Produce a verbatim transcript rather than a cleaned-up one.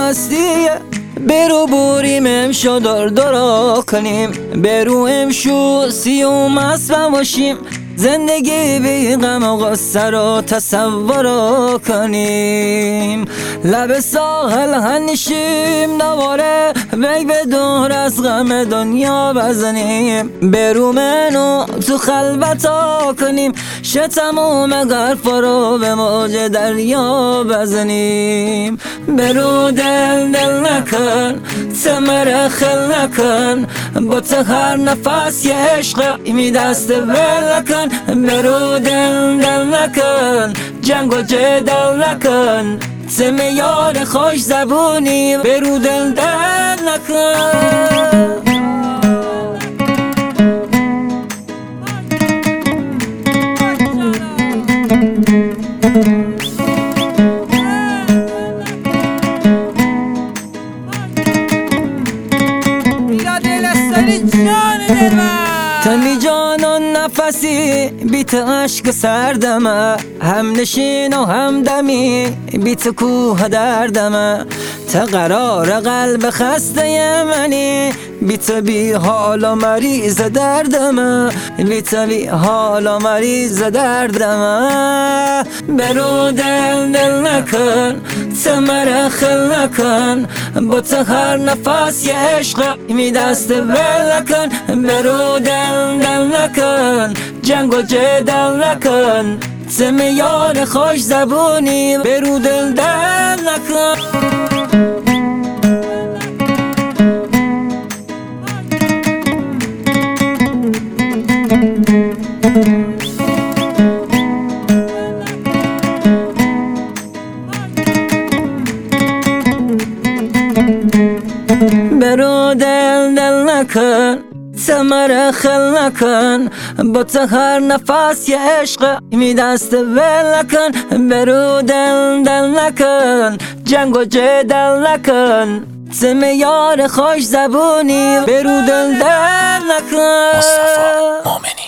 هستیه، برو بریم امشو دار دارا کنیم، برو امشو سیوم اسبم باشیم، زندگی بی غم و غصه رو تصور کنیم. لب ساحل هنشیم دوباره وی به دور از غم دنیا بزنیم، برو منو تو خلوتا کنیم، شه تموم غرفا رو به موج دریا بزنیم. برو دل دل نکن تمر خل نکن، با تو هر نفس یه عشق می دست ول نکن. برو دل دل نکن جنگ و جدل نکن، سم یار خوش زبونی برو دل دل نکن. تنی جان و نفسی بیت عشق سردمه، هم نشین و هم دمی بیت کوه دردمه، تا قرار قلب خسته منی بیت بی حال و مریض دردمه، بیت بی حال و مریض دردمه. برو دل دل نکن تمر خل نکن، با تو هر نفس یه عشق می دست ول نکن. برو دل دل نکن جنگ و جدل نکن، سم یار خوش زبونی برو دل دل نکن. برو دل دل نکن تمر خل نکن، با تو هر نفس یه عشق می دست ول نکن. برو دل دل نکن جنگ و جدل نکن، سم یار خوش زبونی برو دل دل نکن. مصطفی مومنی.